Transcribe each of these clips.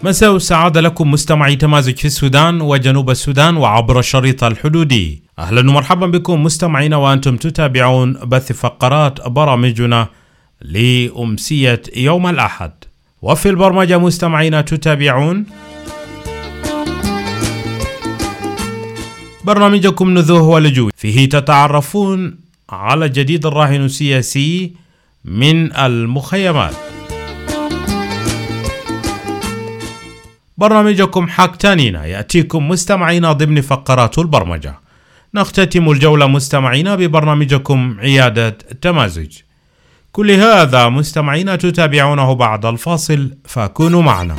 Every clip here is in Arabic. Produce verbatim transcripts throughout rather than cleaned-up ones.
مساء السعادة لكم مستمعي تمازج في السودان وجنوب السودان وعبر الشريط الحدودي. أهلا ومرحبا بكم مستمعين وأنتم تتابعون بث فقرات برامجنا لأمسية يوم الأحد. وفي البرمجة مستمعين تتابعون برنامجكم نذوه ولجوء، فيه تتعرفون على جديد الراهن السياسي من المخيمات. برنامجكم حق تانينا يأتيكم مستمعين ضمن فقرات البرمجة. نختتم الجولة مستمعين ببرنامجكم عيادة تمازج. كل هذا مستمعين تتابعونه بعد الفاصل، فكونوا معنا.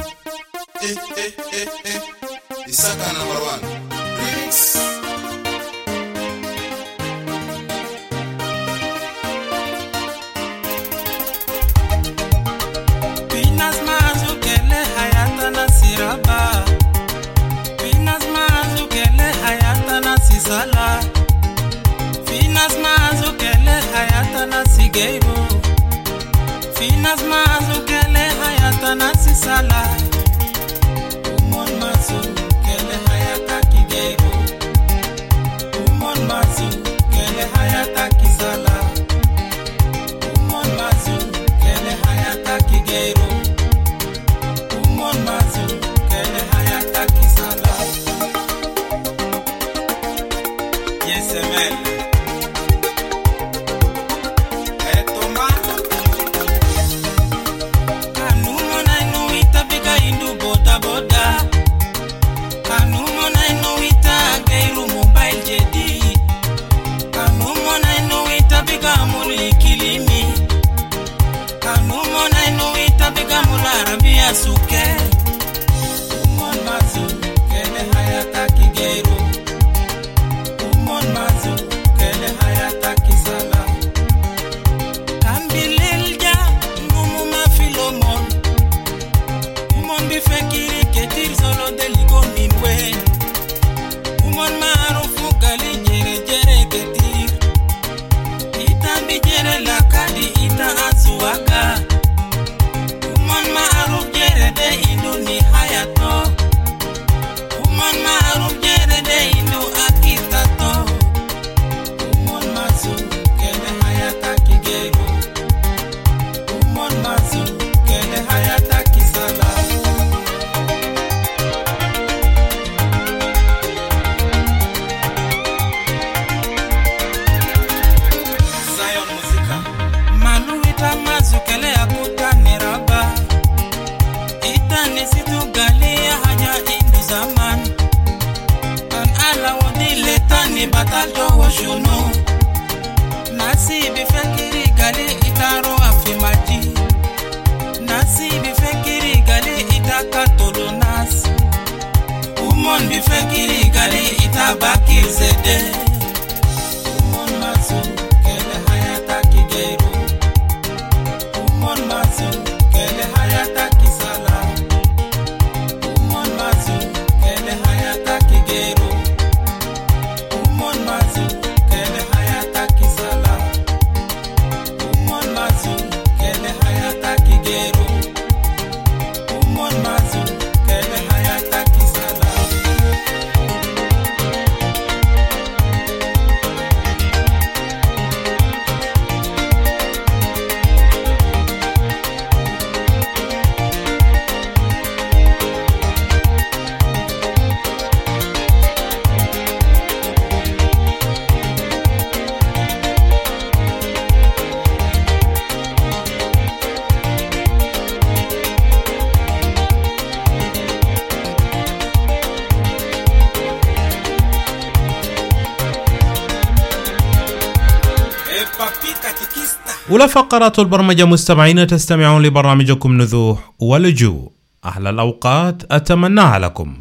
أولى فقرات البرمجة مستمعين تستمعون لبرنامجكم نذوح ولجوء. أحلى الأوقات أتمناها لكم.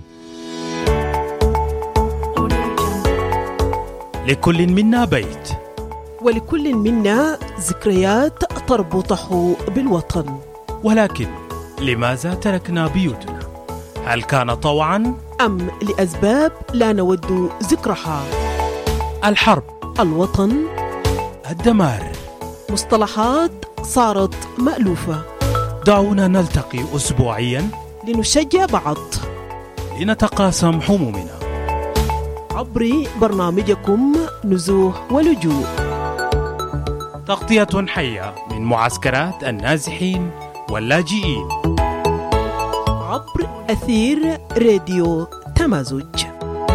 لكل منا بيت، ولكل منا ذكريات تربطه بالوطن. ولكن لماذا تركنا بيوتنا؟ هل كان طوعا أم لأسباب لا نود ذكرها؟ الحرب، الوطن، الدمار، مصطلحات صارت مألوفة. دعونا نلتقي أسبوعيا لنشجع بعض، لنتقاسم همومنا عبر برنامجكم نزوح ولجوء، تغطية حية من معسكرات النازحين واللاجئين عبر أثير راديو تمازج.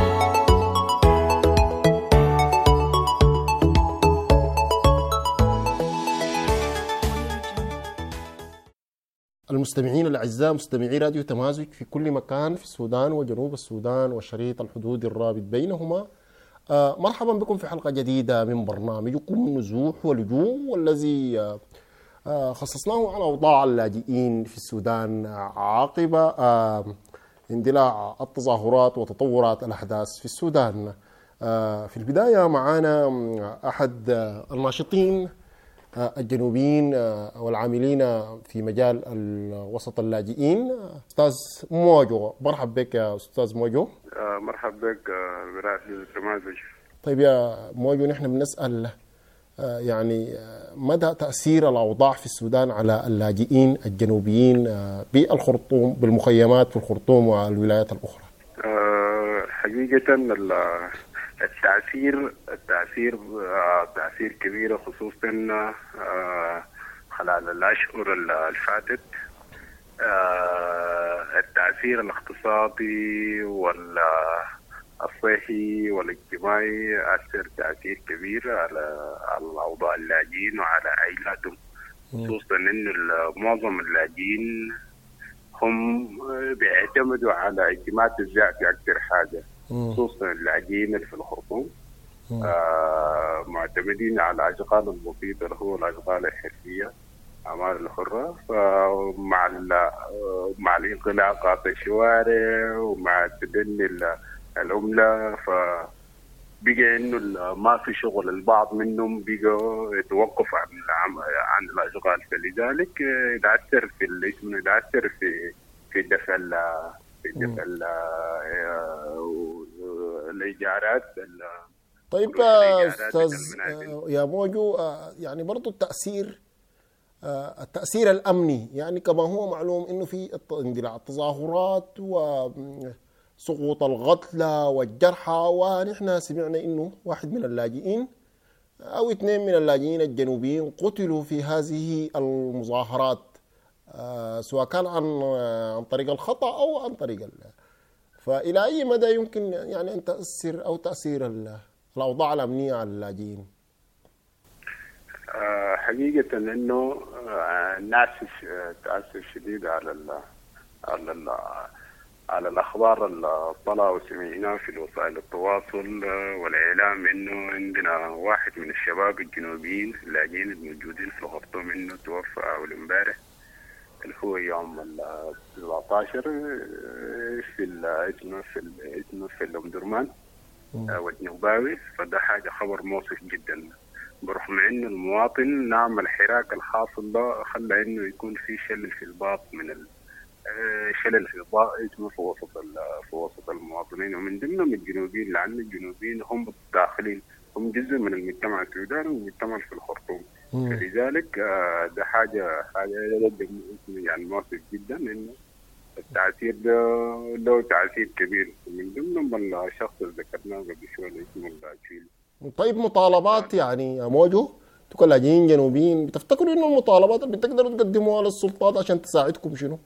المستمعين الأعزاء، مستمعي راديو تمازج في كل مكان في السودان وجنوب السودان والشريط الحدود الرابط بينهما، آه مرحبا بكم في حلقة جديدة من برنامجكم نزوح ولجوء، والذي آه آه خصصناه على أوضاع اللاجئين في السودان عقب آه اندلاع التظاهرات وتطورات الأحداث في السودان. آه في البداية معنا أحد آه الناشطين الجنوبيين والعاملين في مجال وسط اللاجئين، أستاذ موجو. مرحب بك يا أستاذ موجو. مرحب بك براديو تمازج. طيب يا موجو، نحن بنسأل يعني مدى تأثير الأوضاع في السودان على اللاجئين الجنوبيين بالخرطوم، بالمخيمات في الخرطوم والولايات الأخرى. حقيقة التأثير التأثير تأثير كبير، خصوصا خلال الأشهر الفاتت. التأثير الاقتصادي والصحي والاجتماعي أثر تأثير كبير على أوضاع اللاجئين وعلى عائلاتهم، خصوصا إنه معظم اللاجئين هم بيعتمدوا على اعتماد الذاتي أكثر حاجة، خصوصا اللاجئين في الخرطوم آه معتمدين على الأشغال البسيطة اللي هو الأشغال الحرفية، أعمال الحرة. فمع مع الانغلاقات الشوارع ومع تدني العملة، فبقى إنه ما في شغل، البعض منهم بقى يتوقف عن عن الأشغال، فلذلك يتأثر في الاسم، يتأثر في في دفع في دفع الإيجارات. طيب أستاذ يا موجو، يعني برضو التأثير التأثير الأمني، يعني كما هو معلوم إنه في اندلاع التظاهرات وسقوط القتلى والجرحى، ونحن سمعنا إنه واحد من اللاجئين أو اثنين من اللاجئين الجنوبيين قتلوا في هذه المظاهرات، سواء كان عن عن طريق الخطأ أو عن طريق ال... فإلى أي مدى يمكن يعني أن تأثر أو تأثير الأوضاع الأمنية على اللاجئين؟ حقيقة إنه الناس تأثر شديد على ال على ال على الأخبار اللي طلعوا وسمعناها في وسائل التواصل والإعلام، إنه عندنا واحد من الشباب الجنوبيين اللاجئين الموجودين في الخرطوم إنه توفى أول امبارح، اللي هو يوم السبعة عشر في اسمه في اسمه في الأم درمان والنوباوي. فده حاجة خبر مؤسف جدا، برغم إنه المواطن نعم الحراك الحاصل ده خلى إنه يكون في شلل في الباط من شلل في الباط اسمه في وسط في وسط المواطنين، ومن ضمنهم الجنوبيين، لأن الجنوبيين هم الداخلين، هم جزء من المجتمع السوداني والمجتمع في الخرطوم. فلذلك ده حاجة حاجة يعني مؤسف جدا، إنه التأثير ده له تأثير كبير، من ضمنهم الشخص اللي ذكرناه قبل شوية اسمه اللاجئين. طيب مطالبات يعني يا موجو، انتوا كلاجئين جنوبيين بتفتكروا إنه المطالبات اللي بتقدروا تقدموها للسلطات عشان تساعدكم شنو؟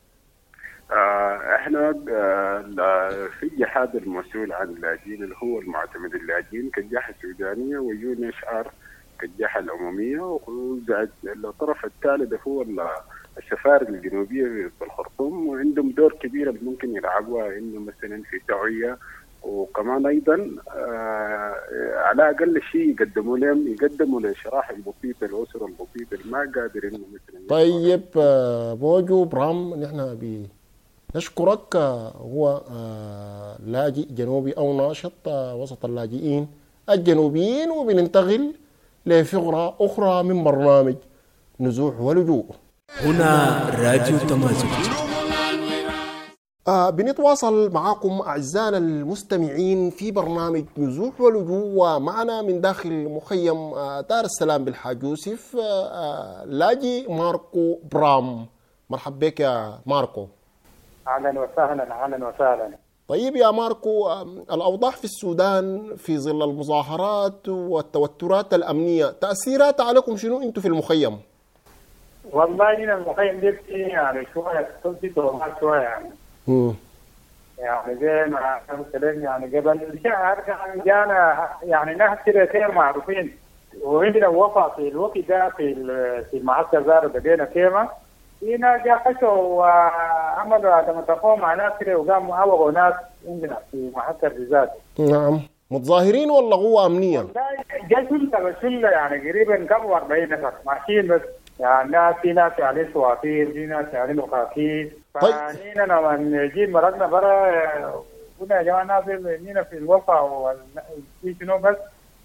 آه احنا آه في جهاد المسؤول عن اللاجئين اللي هو المعتمد اللاجئين كالجهة السودانية ويو إن إتش آر كالجهة العمومية، وزائد الطرف الثالث هو السفارة الجنوبية في الخرطوم، وعندهم دور كبير ممكن يلعبوها، إنه مثلا في توعية، وكمان أيضا آه على أقل شيء يقدموا لهم يقدموا للشرائح البسيطة، الأسر البسيطة اللي ما قادر إنه مثلا. طيب آه موجو برام، نحن بنشكرك. هو آه لاجئ جنوبي أو ناشط آه وسط اللاجئين الجنوبيين، وبننتقل لفقرة أخرى من برنامج نزوح ولجوء. هنا راديو تمازج. آه بنتواصل معكم أعزائنا المستمعين في برنامج نزوح ولجوء، ومعنا من داخل مخيم آه دار السلام بالحاج يوسف آه لاجئ ماركو برام. مرحبا بك يا ماركو. أهلا وسهلا أهلا وسهلا. طيب يا ماركو، الأوضاع في السودان في ظل المظاهرات والتوترات الأمنية تأثيرات عليكم شنو أنتم في المخيم؟ والله هنا المخيم دي يعني شوية تنسي تومات شوية يعني. مم. يعني زي ما مثلا يعني قبل شهر كان جانا يعني ناس كده كثير معروفين، وعندنا وفاة في الوقت ده في في المعسكر زار بدينا كيما هنا جا خشوا وعملوا عدم تفاهم مع ناس كده وقاموا عوضوا ناس عندنا في معسكر ذات. نعم. متظاهرين ولا قوة أمنية؟ جا شلة شلة يعني قريبا كم أربعين نفر ماشيين بس، يعني ناس في ناس عليه سواتير، في ناس عليه مخاكيس. فنينا لما نجي مرقنا برا قلنا يا جماعة ناس نينا في الوفا وفي شنو بس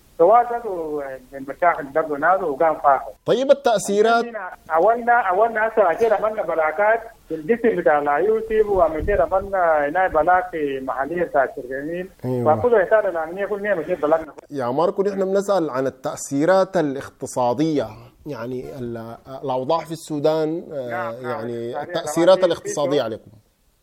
تواصلوا المشاكل برضه ناس وقام فاقوا. طيب التأثيرات أولنا أولنا هسه أكيد عملنا بلاكات في الجسم بتاع اليوسف، ومشينا عملنا هنا بلاك في محلية بتاع الشرقانين. أيوة. فكل إحسان الأمنية كل مية مشيت بلاكنا. يا ماركو نحن بنسأل عن التأثيرات الاقتصادية، يعني الأوضاع في السودان. نعم. يعني التأثيرات الاقتصادية عليكم.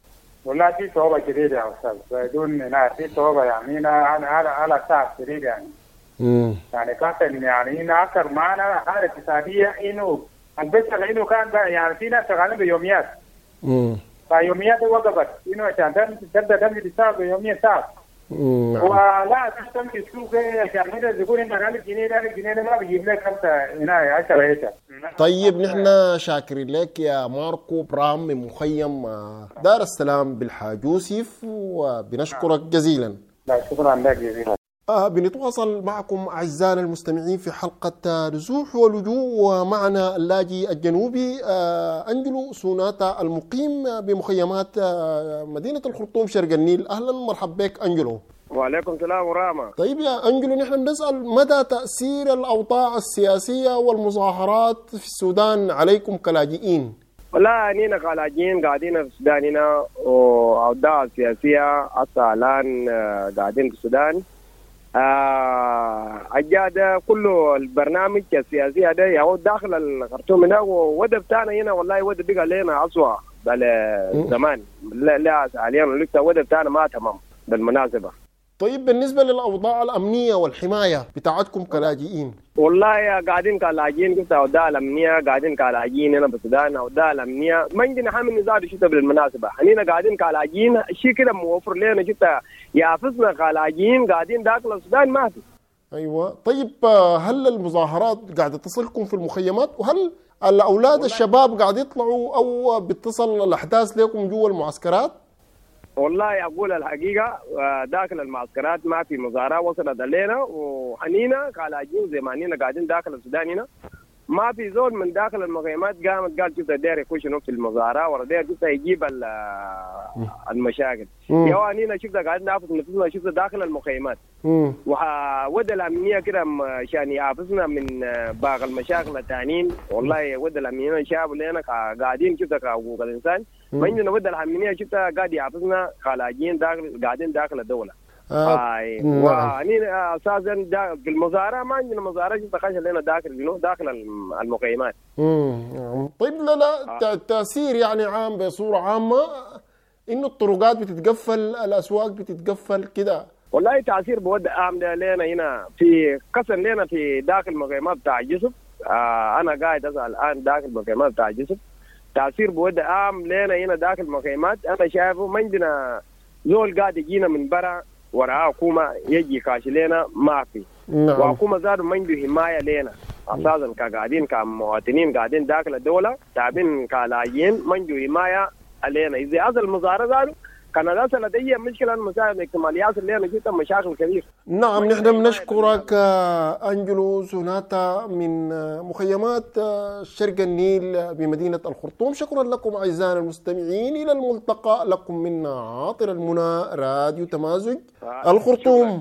والله في صعوبة شديدة يا أستاذ، بدون لا في صعوبة يعني هنا على على على ساعة شديدة يعني. امم يعني كان يعني هنا أكثر معنا حالة اقتصادية إنه البشر إنه كان يعني في ناس شغالين بيوميات. امم فيوميات وقفت إنه عشان تبدأ تمشي تشتغل بيومية ساعة. امم ولا تمشي السوق عشان كده يقول إنت قال الجنيه ده الجنيه ده ما بيجيب لك خمسة هنا عشرة هيك. طيب نحن شاكرين لك يا ماركو برام من مخيم دار السلام بالحاج يوسف، وبنشكرك جزيلا. لا شكرا لك جزيلا. آه بنتواصل معكم أعزائنا المستمعين في حلقة نزوح ولجوء، ومعنا اللاجئ الجنوبي آه أنجلو سوناتا المقيم بمخيمات آه مدينة الخرطوم شرق النيل. أهلا مرحبا بك أنجلو. وعليكم السلام ورحمة. طيب يا أنجلو، نحن بنسأل مدى تأثير الأوضاع السياسية والمظاهرات في السودان عليكم كلاجئين؟ والله أنينا كلاجئين قاعدين في السودان هنا، وأوضاع السياسية حتى الآن قاعدين في السودان. آه أجاد كله البرنامج السياسي هذا يعود داخل الخرطوم هنا، وودب بتاعنا هنا والله ودب بقى لنا أسوأ زمان. لا لا حاليا لسه ودب بتاعنا ما تمام بالمناسبة. طيب بالنسبة للأوضاع الأمنية والحماية بتاعتكم كلاجئين؟ والله يا قاعدين كلاجئين قلت أوضاع الأمنية قاعدين كلاجئين هنا بالسودان. أوضاع الأمنية ما عندنا حامل نزار شتى بالمناسبة، هنينا قاعدين كلاجئين شيء كده موفر لنا شتى يعفزنا كلاجئين قاعدين داخل السودان ما في. أيوة. طيب هل المظاهرات قاعدة تصلكم في المخيمات؟ وهل الأولاد الشباب قاعد يطلعوا أو بتصل الأحداث لكم جوا المعسكرات؟ والله أقول الحقيقة داخل المعسكرات ما في مظاهرات وصلت علينا، وحنينا كلاجئين زي ما حنينا قاعدين داخل السودان هنا ما في زول من داخل المخيمات قامت قال شفت داير يخش في المظاهرة ولا داير شفت يجيب المشاكل. يا حنينا شفت قاعدين نافذ نفسنا شفت داخل المخيمات، وودى الأمنية كده عشان يعافسنا من باقي المشاكل الثانيين. والله ودى الأمنية شافوا لنا قاعدين شفت كحقوق الإنسان، ما عندنا ودى الأمنية شفت قاعد يعافسنا خلاجين داخل قاعدين داخل الدولة. آه واني اساسا في المظاهره ما عندنا مظاهرات تخشى لنا داخل داخل المخيمات. امم طيب لا لا التاثير يعني عام بصوره عامه انه الطرقات بتتقفل، الاسواق بتتقفل كده. والله تاثير بود عام لنا هنا في قسم لنا في داخل المخيمات بتاع جسف. آه انا قاعد اسال الان داخل المخيمات بتاع جسف، تاثير بود عام لنا هنا داخل المخيمات. انا شايفه ما عندنا زول قاعد يجينا من برا وراء حكومة يجي كاش لنا ما في. نعم. وحكومة زادوا ما عنده حماية لنا أساسا كقاعدين كمواطنين قاعدين داخل الدولة تابين كلاجئين ما عنده حماية علينا. إذا أصل المظاهرة زادوا كان هذا لدي مشكلة المسائل الاجتماعيات اللي أنا جدا مشاكل كبير. نعم نحن بنشكرك أنجلو سوناتا من مخيمات شرق النيل بمدينة الخرطوم. شكرا لكم أعزائنا المستمعين، إلى الملتقى لكم منا عاطر المنى راديو تمازج الخرطوم.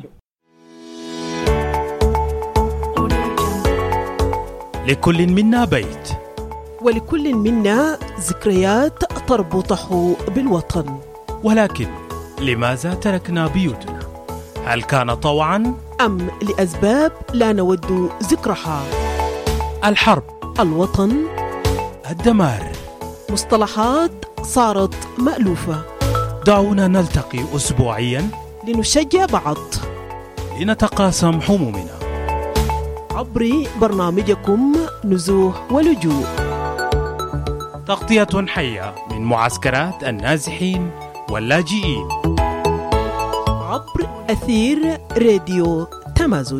لكل منا بيت ولكل منا ذكريات تربطه بالوطن، ولكن لماذا تركنا بيوتنا؟ هل كان طوعا أم لأسباب لا نود ذكرها؟ الحرب، الوطن، الدمار، مصطلحات صارت مألوفة. دعونا نلتقي أسبوعيا لنشجع بعض، لنتقاسم همومنا عبر برنامجكم نزوح ولجوء، تغطية حية من معسكرات النازحين واللاجئين عبر أثير راديو تمازج.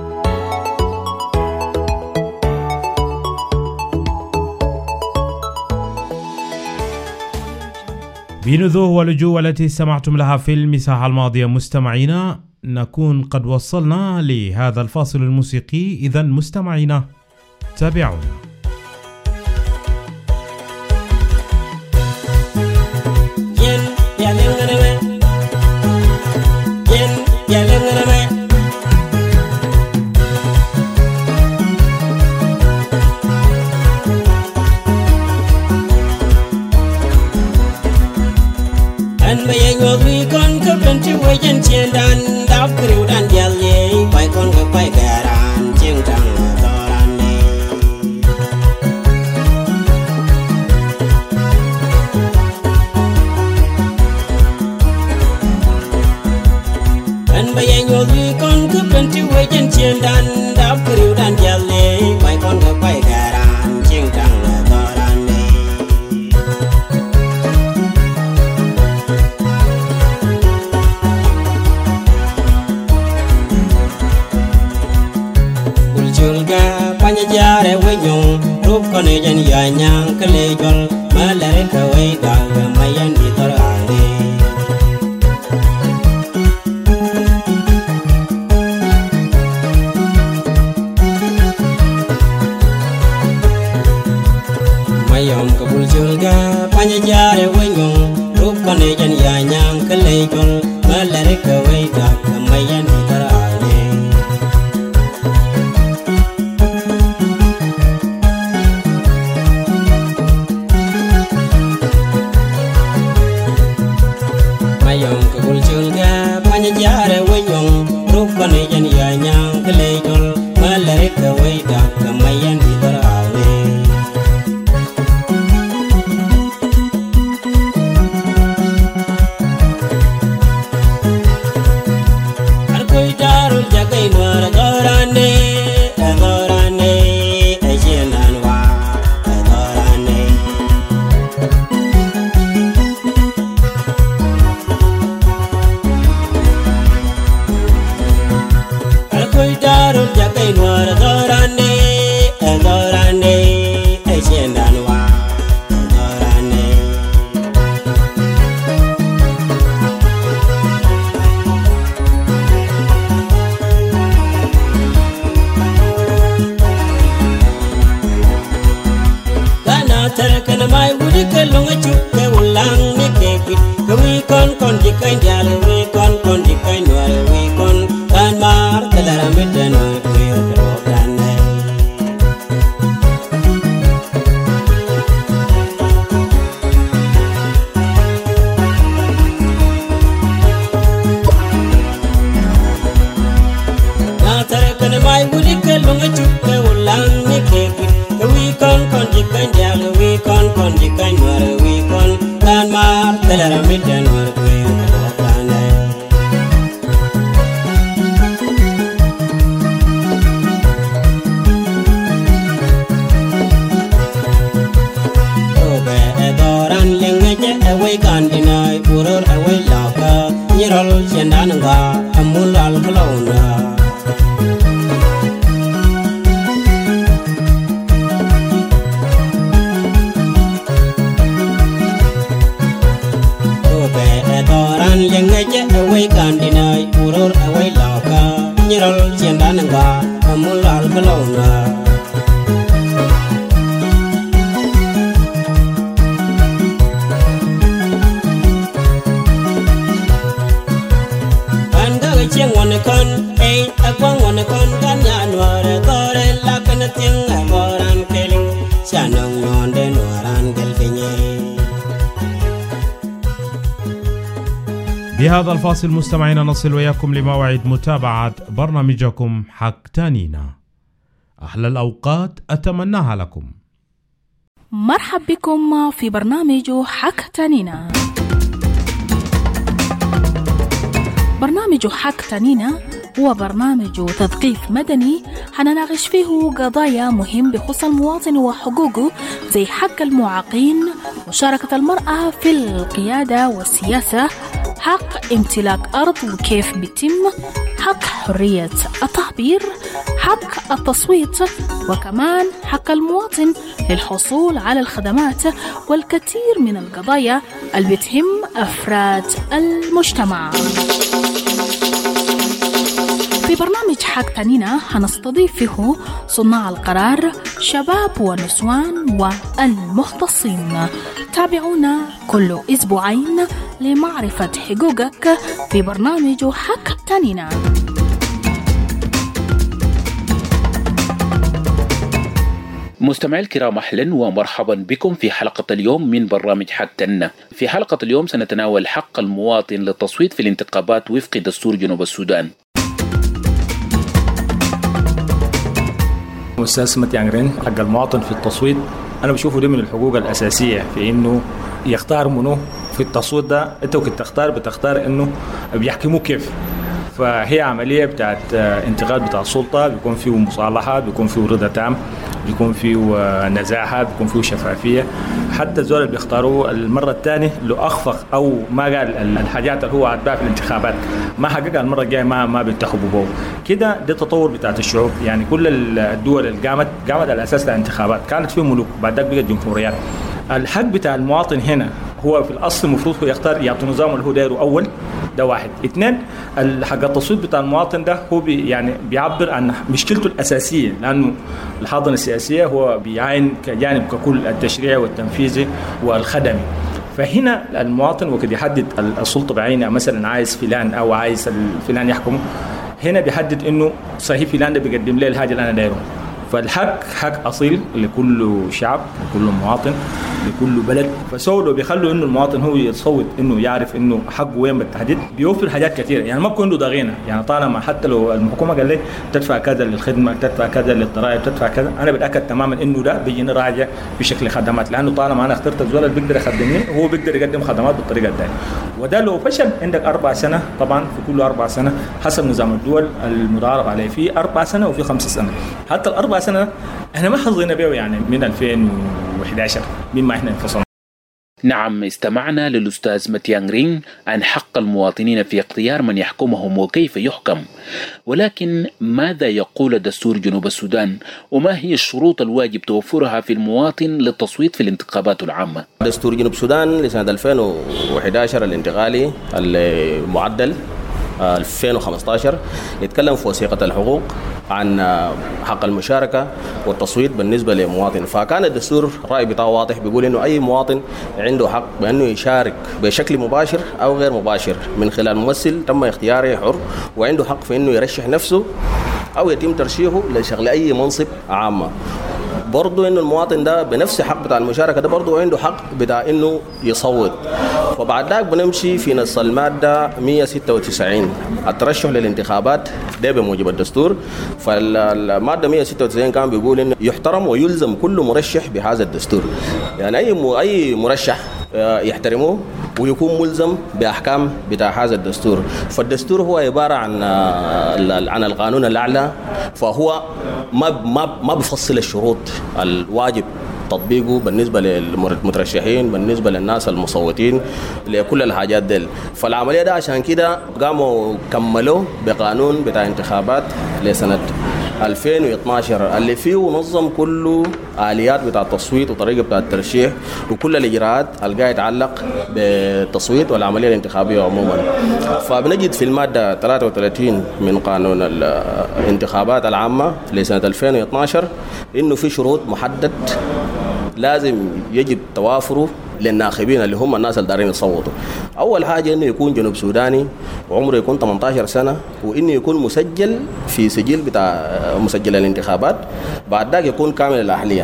بنذوح ولجوء التي استمعتم لها في المساحة الماضية مستمعينا، نكون قد وصلنا لهذا الفاصل الموسيقي. إذن مستمعينا تابعونا. بهذا الفاصل مستمعينا نصل وياكم لموعد متابعة برنامجكم حق تانينا. أحلى الأوقات أتمناها لكم. مرحب بكم في برنامج حك تانينا. برنامج حك تانينا هو برنامج تثقيف مدني حنناقش فيه قضايا مهم بخصوص المواطن وحقوقه، زي حق المعاقين، مشاركة المرأة في القيادة والسياسة، حق امتلاك أرض وكيف بيتم، حق حرية التعبير، حق التصويت، وكمان حق المواطن للحصول على الخدمات، والكثير من القضايا اللي بتهم أفراد المجتمع. في برنامج حق تانينا هنستضيف فيه صناع القرار، شباب ونسوان والمختصين. تابعونا كل أسبوعين لمعرفة حقوقك في برنامج حق تانينا. مستمعي الكرام، أهلا ومرحبا بكم في حلقة اليوم من برنامج حق تانينا. في حلقة اليوم سنتناول حق المواطن للتصويت في الانتخابات وفق دستور جنوب السودان. أستاذ متيانغرين، حق المواطن في التصويت أنا بشوفه دي من الحقوق الأساسية، في إنه يختار منه في التصويت ده. أنت وقت تختار بتختار إنه بيحكموا كيف. فهي عملية بتاعت انتقال بتاع السلطة، بيكون فيه مصالحة، بيكون فيه رضا تام، بيكون فيه نزاهة، بيكون فيه شفافية. حتى الزول اللي بيختاروه المرة الثانية لو أخفق أو ما قال الحاجات اللي هو عدبها في الانتخابات ما حققها المرة الجاية ما ما بينتخبوا به. كده ده تطور بتاعت الشعوب. يعني كل الدول اللي قامت قامت على أساس الانتخابات، كانت فيه ملوك بعد ذلك بقت جمهوريات. الحق بتاع المواطن هنا هو في الأصل المفروض هو يختار يعطي نظام اللي هو دايره أول. ده واحد. اثنين، الحق التصويت بتاع المواطن ده هو بي يعني بيعبر عن مشكلته الأساسية، لأنه الحاضنة السياسية هو بيعين كجانب ككل التشريعي والتنفيذي والخدمي. فهنا المواطن وقد يحدد السلطة بعينها، مثلا عايز فلان أو عايز فلان يحكم، هنا بيحدد إنه صحيح فلان ده بيقدم لي الحاجة اللي أنا دايره. فالحق حق أصيل لكل شعب، لكل مواطن، لكل بلد. فسولوا بيخلوا إنه المواطن هو يصوت، إنه يعرف إنه حقه وين بالتحديد. بيوفر حاجات كثيرة، يعني ما بكون له ضغينة. يعني طالما حتى لو الحكومة قال لي تدفع كذا للخدمة، تدفع كذا للضرائب، تدفع كذا، أنا بتأكد تماما إنه ده بيجيني راجع بشكل خدمات، لأنه طالما أنا اخترت الزول اللي بيقدر يخدمني هو بيقدر يقدم خدمات بالطريقة الثانية. وده لو فشل عندك أربع سنة، طبعا في كل أربع سنة حسب نظام الدول المتعارف عليه، في أربع سنة وفي خمس سنة. حتى الأربع سنة احنا ما حظينا بيه يعني من ألفين وإحدى عشر مما احنا انفصلنا. نعم، استمعنا للأستاذ متيانغرين عن حق المواطنين في اختيار من يحكمهم وكيف يحكم. ولكن ماذا يقول دستور جنوب السودان، وما هي الشروط الواجب توفرها في المواطن للتصويت في الانتخابات العامة؟ دستور جنوب السودان لسنة ألفين وإحدى عشر الانتقالي المعدل ألفين وخمسة عشر يتكلم في وثيقة الحقوق عن حق المشاركة والتصويت بالنسبة لمواطن. فكان الدستور الرأي بتاعه واضح، بيقول إنه أي مواطن عنده حق بأنه يشارك بشكل مباشر أو غير مباشر من خلال ممثل تم اختياره حر، وعنده حق في إنه يرشح نفسه أو يتم ترشيحه لشغل أي منصب عامة. برضو إنه المواطن ده بنفس حق بتاع المشاركة ده برضو عنده حق بتاع إنه يصوت. وبعد ذلك بنمشي في نص المادة مية وستة وتسعين الترشح للانتخابات ده بموجب الدستور. فالمادة مية وستة وتسعين كان بيقول إنه يحترم ويلزم كل مرشح بهذا الدستور. يعني أي أي مرشح يحترمه ويكون ملزم بأحكام بتاع هذا الدستور. فالدستور هو عبارة عن عن القانون الأعلى، فهو ما ما ما بيفصل الشروط الواجب تطبيقه بالنسبة للمترشحين، بالنسبة للناس المصوتين، لكل الحاجات دي. فالعملية ده عشان كده قاموا كملوا بقانون بتاع انتخابات لسنة ألفين واثني عشر اللي فيه نظم كله آليات بتاع التصويت وطريقة بتاع الترشيح وكل الإجراءات اللي يتعلق بالتصويت والعملية الانتخابية عموما. فبنجد في المادة ثلاثة وثلاثين من قانون الانتخابات العامة لسنة ألفين واثني عشر إنه في شروط محدد لازم يجب توافره للناخبين اللي هم الناس اللي دارين يصوتوا. أول حاجة إنه يكون جنوب سوداني وعمره يكون ثمانية عشر سنة، وإنه يكون مسجل في سجل بتاع مسجل الانتخابات. بعد ذلك يكون كامل الأهلية.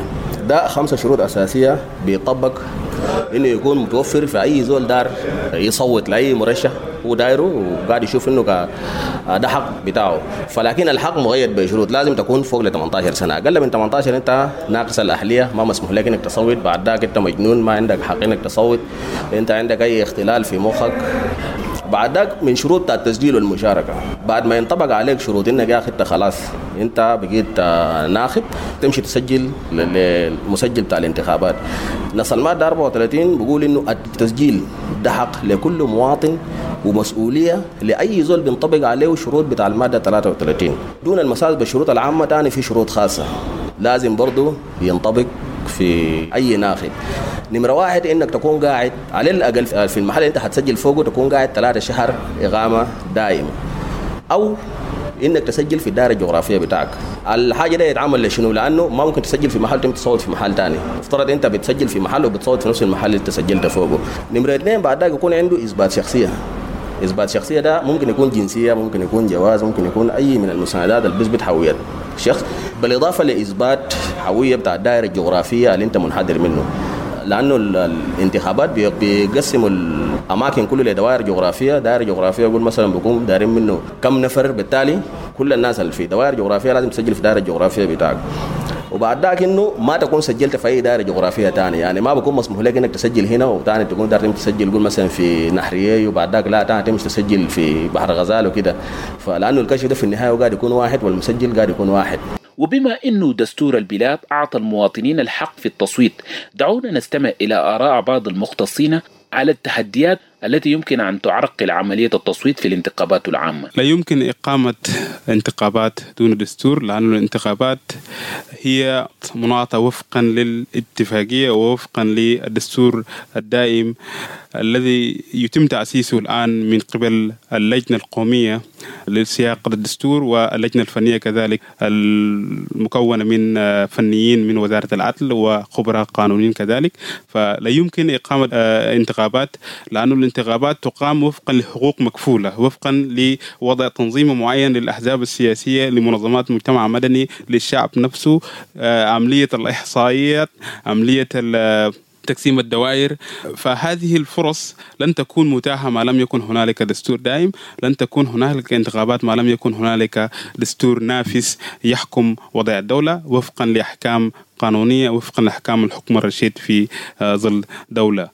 ده خمسة شروط أساسية بيطبق إنه يكون متوفر في أي زول دار يصوت لأي مرشح هو دايره وقاعد يشوف إنه ده حق بتاعه. فلكن الحق مقيد بشروط، لازم تكون فوق ل ثمانية عشر سنة. أقل من ثمانية عشر أنت ناقص الأهلية، ما مسموح لك إنك تصوت. بعد ذاك أنت مجنون، ما عندك حق إنك تصوت، أنت عندك أي اختلال في مخك. بعد ذاك من شروط التسجيل والمشاركة، بعد ما ينطبق عليك شروط إنك يا أخي أنت خلاص أنت بقيت ناخب، تمشي تسجل للمسجل بتاع الانتخابات. نص المادة أربعة وثلاثين بيقول إنه التسجيل ده حق لكل مواطن ومسؤولية لأي زول بينطبق عليه شروط بتاع المادة ثلاثة وثلاثين. دون المساس بالشروط العامة تاني في شروط خاصة لازم برضو ينطبق في أي ناخب. نمرة واحد إنك تكون قاعد على الأقل في المحل اللي أنت هتسجل فوقه تكون قاعد ثلاثة شهر إقامة دائمة، أو إنك تسجل في الدائرة الجغرافية بتاعك. الحاجة ده يتعمل لشنو؟ لأنه ما ممكن تسجل في محل تم تصوت في محل تاني. افترض أنت بتسجل في محل وبتصوت في نفس المحل اللي أنت سجلت فوقه. نمرة اثنين بعد ذلك يكون عنده إثبات شخصية. إثبات شخصية ده ممكن يكون جنسية، ممكن يكون جواز، ممكن يكون أي من المساعدات اللي بتثبت هوية الشخص، بالإضافة لإثبات هوية بتاع الدائرة الجغرافية اللي أنت منحدر منه. لأنه الانتخابات بيقسموا الأماكن كله لدوائر جغرافية. دائرة جغرافية يقول مثلا بيكون دارين منه كم نفر، بالتالي كل الناس اللي في دوائر جغرافية لازم تسجل في دائرة الجغرافية بتاعك. وبعد ذاك انه ما تكون سجلت في اي دائره جغرافيه ثانيه، يعني ما بكون مسموح لك انك تسجل هنا وثاني تكون دار تسجل قول مثلا في نهريه وبعد ذاك لا ثاني تمشي تسجل في بحر غزال وكده. فلانه الكشف ده في النهايه قاعد يكون واحد والمسجل قاعد يكون واحد. وبما أنه دستور البلاد أعطى المواطنين الحق في التصويت، دعونا نستمع إلى آراء بعض المختصين على التحديات التي يمكن أن تعرقل عملية التصويت في الانتخابات العامة. لا يمكن إقامة انتخابات دون دستور، لأن الانتخابات هي مناطة وفقا للاتفاقية ووفقا للدستور الدائم الذي يتم تأسيسه الآن من قبل اللجنة القومية للسياق الدستور واللجنة الفنية كذلك المكونة من فنيين من وزارة العدل وخبراء قانونيين كذلك. فلا يمكن إقامة انتخابات لأن الانتخابات تقام وفقا لحقوق مكفولة، وفقا لوضع تنظيم معين للأحزاب السياسية، لمنظمات مجتمع مدني، للشعب نفسه، عملية الإحصائيات، عملية تقسيم الدوائر. فهذه الفرص لن تكون متاحة ما لم يكن هنالك دستور دائم، لن تكون هنالك انتخابات ما لم يكن هنالك دستور نافس يحكم وضع الدولة وفقا لأحكام قانونية، وفقا لأحكام الحكم الرشيد في ظل دولة.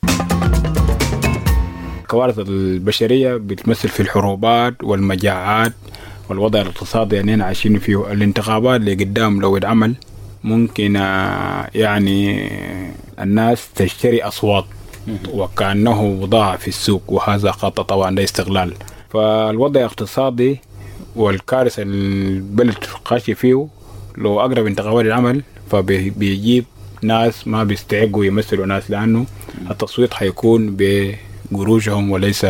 الكوارث البشرية بتمثل في الحروبات والمجاعات والوضع الاقتصادي اللي يعني عايشين فيه. الانتخابات اللي قدام لو اتعمل ممكن يعني الناس تشتري أصوات وكأنه بضاعة في السوق، وهذا خطأ طبعا، ده استغلال. فالوضع الاقتصادي والكارثة البلد قاشي فيه لو أقرب انتخابات العمل فبيجيب ناس ما بيستحقوا يمثلوا ناس، لأنه التصويت حيكون بقروشهم وليس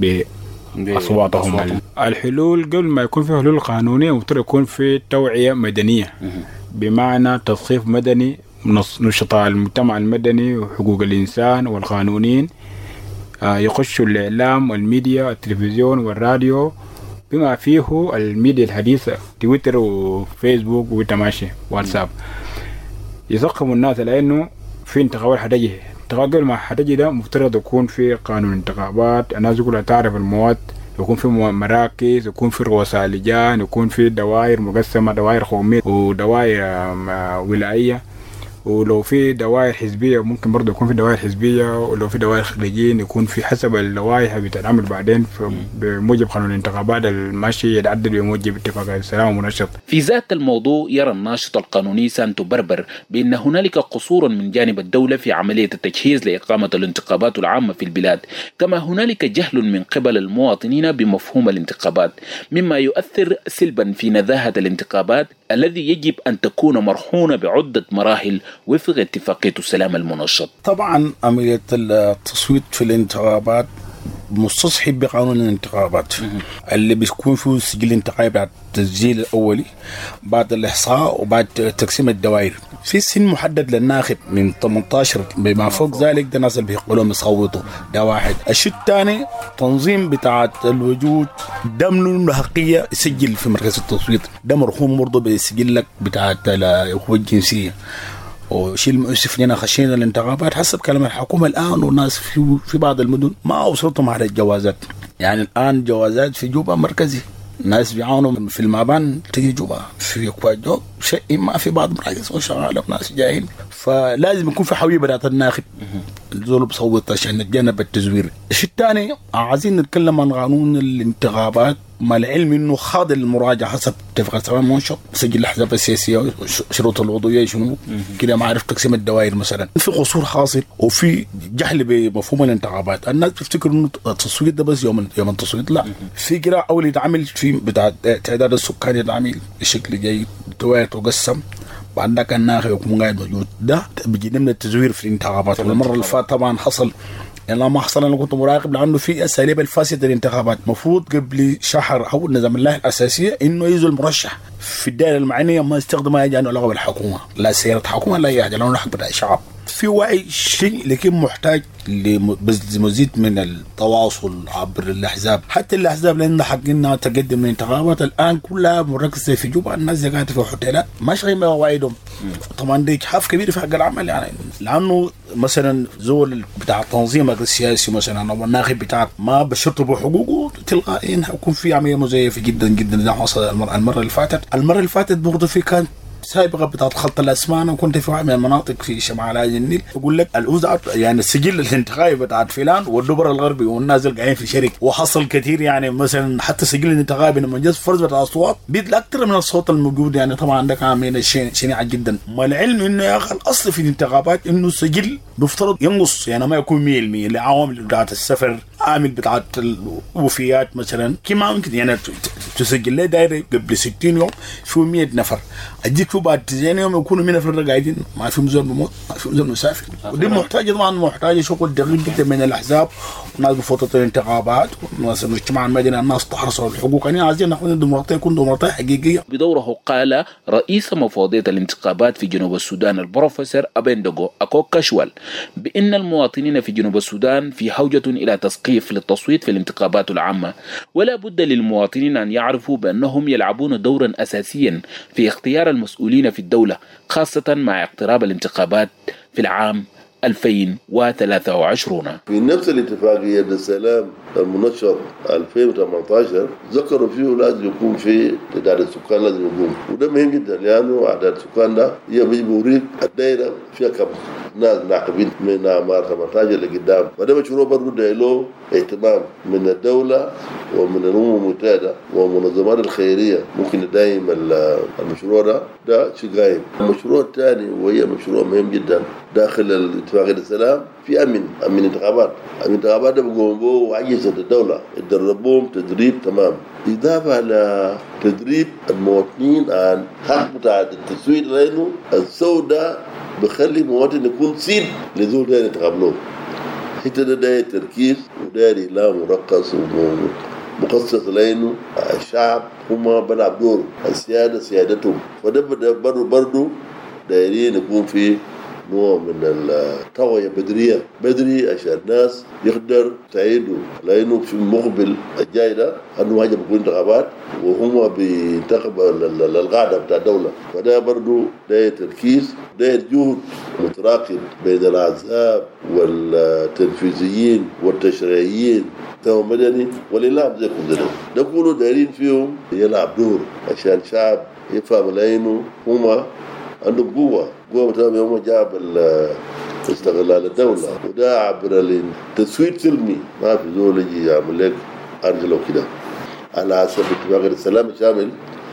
بأصواتهم. الحلول قبل ما يكون في حلول قانونية مفترض يكون في توعية مدنية، بمعنى تثقيف مدني، نشطاء المجتمع المدني وحقوق الإنسان والقانونيين يخشوا الإعلام والميديا، التلفزيون والراديو، بما فيه الميديا الحديثة تويتر وفيسبوك وتماشي واتساب، يثقفوا الناس لأنه في انتخابات حتجي. انتخابات قبل ما حتجي ده مفترض يكون في قانون انتخابات، الناس كلها تعرف المواد، يكون في مراكز، يكون في رؤساء لجان، يكون في دوائر مقسمة، دوائر قومية ودوائر ولاية، ولو في دوائر حزبية ممكن برضه يكون في دوائر حزبية، ولو في دوائر خريجين يكون في حسب اللوائح بتتعمل بعدين بموجب قانون الانتخابات الماشي يتعدل بموجب اتفاق السلام المنشط. في ذات الموضوع يرى الناشط القانوني سانتو بربر بأن هنالك قصور من جانب الدولة في عملية التجهيز لإقامة الانتخابات العامة في البلاد، كما هنالك جهل من قبل المواطنين بمفهوم الانتخابات، مما يؤثر سلبا في نزاهة الانتخابات الذي يجب أن تكون مرهونة بعدة مراحل وفق اتفاقية السلام المنشط. طبعا عملية التصويت في الانتخابات مستصحب بقانون الانتخابات اللي بيكون فيه سجل انتخابي بعد التسجيل الأولي، بعد الإحصاء، وبعد تقسيم الدوائر. في سن محدد للناخب من ثمانية عشر بما فوق ذلك، ده الناس اللي بيقولون يصوتوا، ده واحد. الشيء الثاني تنظيم بتاعة الوجود دم حقيقية يسجل في مركز التصويت، ده مرخوم برضه بيسجل لك بتاعة الأخوة الجنسية. وشيء المؤسف لنا خشينا الانتخابات حسب كلام الحكومة الآن، والناس في في بعض المدن ما وصلتهم على الجوازات. يعني الآن جوازات في جوبا مركزي، الناس بيعانوا في المابان تيجي جوبا في كواجو شيء ما في بعض مراكز وشغاله وناس جايين، فلازم يكون في حويه بدات الناخب الزول بصوت عشان نتجنب التزوير. الشيء الثاني عايزين نتكلم عن قانون الانتخابات، مع العلم انه خاض المراجعه حسب اتفاقيه سلام منشط سجل الاحزاب السياسيه وشروط العضويه شنو كده، ما عرف تقسيم الدوائر مثلا، في قصور حاصل وفي جهل بمفهوم الانتخابات. الناس بتفتكر انه التصويت ده بس يوم يوم التصويت، لا، في قراءه اول يتعمل في بتاع تعداد السكان يتعمل بشكل جيد، دوائر تقسم، بعد ذاك الناخب يكون قاعد موجود. ده بيجي من التزوير في الانتخابات. والمره اللي فاتت طبعا حصل، يعني ما حصل، انا كنت مراقب لانه في اساليب الفاسده للانتخابات. المفروض قبل شهر او نظام الله الاساسيه انه يزول المرشح في الدائره المعنيه ما يستخدمها يجي عنه علاقه بالحكومه، لا سياره حكومه لا يحاجه لانه حق بتاع الشعب. في وعي شيء لكن محتاج لمزيد من التواصل عبر الاحزاب. حتى الاحزاب لان حق انها تقدم الانتخابات الان كلها مركزه في جوبا، الناس قاعده في حوتيلات ما شغالين بمواعيدهم. طبعا ده اجحاف كبير في حق العمل، يعني لانه مثلا زول بتاع التنظيم السياسي مثلا او الناخب بتاعك ما بشرطه بحقوقه تلقائيا حيكون في عمليه مزيفه جدا جدا زي ما حصل المره المره اللي فاتت. المره اللي فاتت برضه في كان سابقه بتاعت خط الاسماء. انا كنت في واحد من المناطق في شمال النيل يقول لك الاوزع يعني السجل الانتخابي بتاعت فلان والدبر الغربي والناس قاعدين في شركه، وحصل كثير يعني مثلا حتى السجل الانتخابي لما جاء فرز بتاع الاصوات بيد اكثر من الصوت الموجود، يعني طبعا ده كان عاملين شيء شنيعه جدا. ما العلم انه يا اخي الاصل في الانتخابات انه السجل بيفترض ينقص، يعني ما يكون مية بالمية لعوامل بتاعت السفر، عامل بتاعت الوفيات مثلا، كما ممكن يعني تسجل لي دايره قبل ستين يوم في مية نفر، اديك شو بعد تسعين يوم يكونوا مية نفر قاعدين، ما في مزول بموت، ما في مزول مسافر. ودي محتاجه طبعا محتاجه شغل دقيق جدا من الاحزاب وناس بفتره الانتخابات وناس المجتمع المدني، الناس تحرصوا على الحقوق. يعني عايزين ناخذ ديمقراطيه يكون ديمقراطيه حقيقيه. بدوره قال رئيس مفوضيه الانتخابات في جنوب السودان البروفيسور أبندوغو أكوك كشوال بان المواطنين في جنوب السودان في حوجه الى تثقيف للتصويت في الانتخابات العامه، ولا بد للمواطنين ان يعرفوا بانهم يلعبون دورا اساسيا في اختيار المسؤولين في الدوله، خاصه مع اقتراب الانتخابات في العام ألفين وثلاثة وعشرين. في نفس الاتفاقية السلام المنشر ألفين وثمانية عشر ذكروا فيه لازم يكون في تعداد السكان لازم يكون، وده مهم جدا لأنه أعداد السكان ده هي بيوريك الدائرة فيها كم ناس ناقبين من أعمار ثمانية عشر لقدام، وده مشروع برضه ده له اهتمام من الدولة ومن الأمم المتحدة والمنظمات الخيرية. ممكن دايم المشروع ده ده شيء قايم. المشروع الثاني وهي مشروع مهم جدا داخل اتفاقية السلام في أمن أمن انتخابات. أمن انتخابات ده بيقوم به أجهزة الدولة يدربوهم تدريب تمام، إضافة لتدريب المواطنين عن حق بتاع التسويق، لأنه السوء ده بخلي المواطن يكون سيد لزول ده يتقابلوه. حتى ده داير تركيز وداير لا مرقص ومخصص، لأنه الشعب هم بلعب دور السيادة سيادتهم، فده برضو برضو دايرين يكون في نوع من التوعية بدرية بدري عشان الناس يقدر تعيدوا، لأنه في المقبل الجاي ده أنه حاجة بيكون انتخابات وهم بينتخبوا القاعدة بتاع الدولة، فده برضو ده تركيز ده جهد متراكم بين الأحزاب والتنفيذيين والتشريعيين تو مدني والإعلام زي كده، ده كله دايرين فيهم يلعب دور عشان الشعب يفهم، لأنه هم عندهم قوة قوة بتاعهم يوم جاب استغلال الدولة، وده عبر التسويت سلمي، ما في زول يجي يعمل لك أرجله كده. على حسب اتفاقية السلام الشامل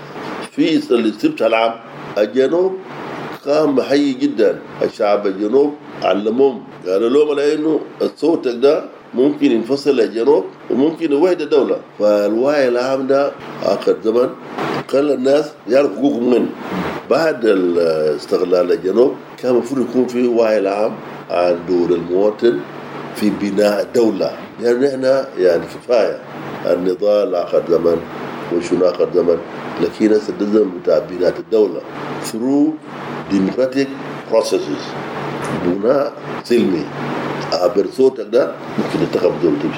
في السبت العام الجنوب قام حي جدا الشعب الجنوب، علمهم قالوا لهم لأنه الصوت ده ممكن ينفصل الجنوب وممكن يوحد الدولة، فالوعي العام ده آخر زمن خلى الناس يعرفوا حقوقهم من بعد استغلال الجنوب. كان المفروض يكون في وعي العام عن دور المواطن في بناء الدولة، لأن يعني احنا يعني كفاية النضال آخر زمن وشنو آخر زمن، لكن الزمن بتاع بناء الدولة through democratic processes، بناء سلمي عبر صوتك ده ممكن ينتخب دولة تمشي.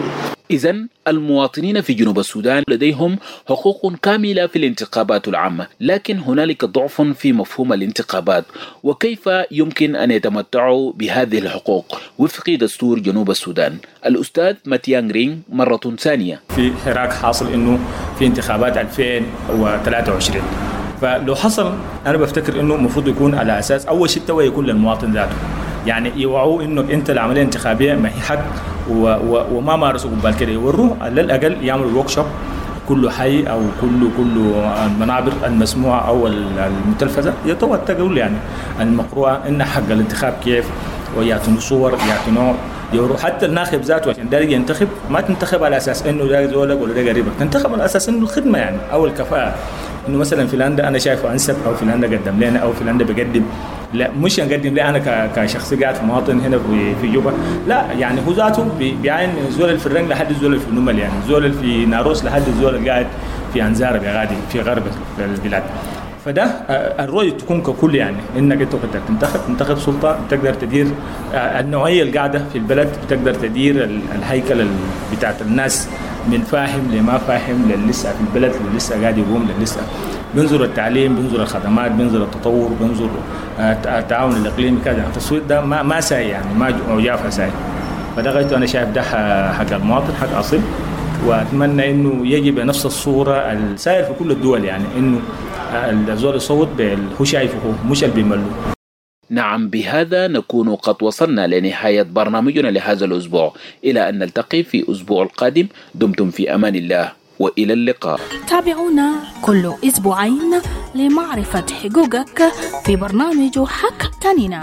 إذن المواطنين في جنوب السودان لديهم حقوق كاملة في الانتخابات العامة، لكن هنالك ضعف في مفهوم الانتخابات. وكيف يمكن أن يتمتعوا بهذه الحقوق وفق دستور جنوب السودان؟ الأستاذ ماتيانغ رينغ مرة ثانية. في حراك حاصل إنه في انتخابات ألفين وثلاثة وعشرين، فلو حصل أنا بفتكر إنه المفروض يكون على أساس أول شيء التوعية يكون للمواطن ذاته، يعني يوعوا إنه أنت العملية الانتخابية ما هي حق و و وما مارسوا قبل كده، يوروه على الأقل يعملوا ورك شوب كل حي أو كل كل المنابر المسموعة أو المتلفزة يتوثقوا يعني المقروءة إن حق الانتخاب كيف، ويعطوا صور يعطوا يورو حتى الناخب ذاته عشان دارج ينتخب ما تنتخب على أساس إنه ده زولك ولا ده قريبك، تنتخب على أساس إنه الخدمة يعني أو الكفاءة، إنه مثلا فلان ده أنا شايفه أنسب أو فلان ده قدم لنا أو فلان ده بقدم، لا مش نقدم لي أنا كشخص قاعد في مواطن هنا في في جوبا، لا يعني هو ذاته بيعين من زول اللي في الرنج لحد الزول اللي في النمل، يعني زول اللي في ناروس لحد الزول اللي قاعد في أنزارة بغادي في غرب البلاد. فده الرؤية تكون ككل يعني إنك أنت تقدر تنتخب تنتخب سلطة، تقدر تدير النوعية القاعدة في البلد، تقدر تدير الهيكل بتاعت الناس من فاهم لما فاهم للي لسه في البلد اللي لسه قاعد يقوم للي لسه بينظر التعليم بينظر الخدمات بينظر التطور بينظر التعاون الإقليمي كذا. التصويت ده ما ما ساي يعني ما جافة ساي، فده غايته أنا شايف ده حق المواطن حق أصيل، وأتمنى إنه يجي بنفس الصورة السائر في كل الدول، يعني إنه الزول يصوت هو شايفه مش اللي بيملوا. نعم، بهذا نكون قد وصلنا لنهاية برنامجنا لهذا الأسبوع، إلى أن نلتقي في الأسبوع القادم. دمتم في أمان الله وإلى اللقاء. تابعونا كل أسبوعين لمعرفة حقوقك في برنامج حق تانينا.